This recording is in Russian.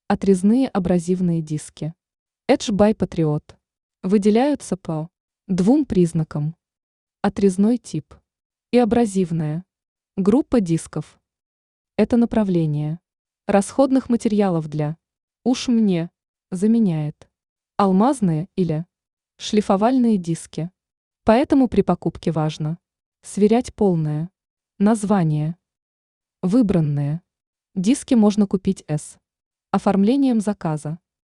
Отрезные абразивные диски. Edge by Patriot. Выделяются по двум признакам. Отрезной тип и абразивная группа дисков. Это направление расходных материалов для «уж мне» заменяет алмазные или шлифовальные диски. Поэтому при покупке важно сверять полное название. Выбранные диски можно купить с оформлением заказа.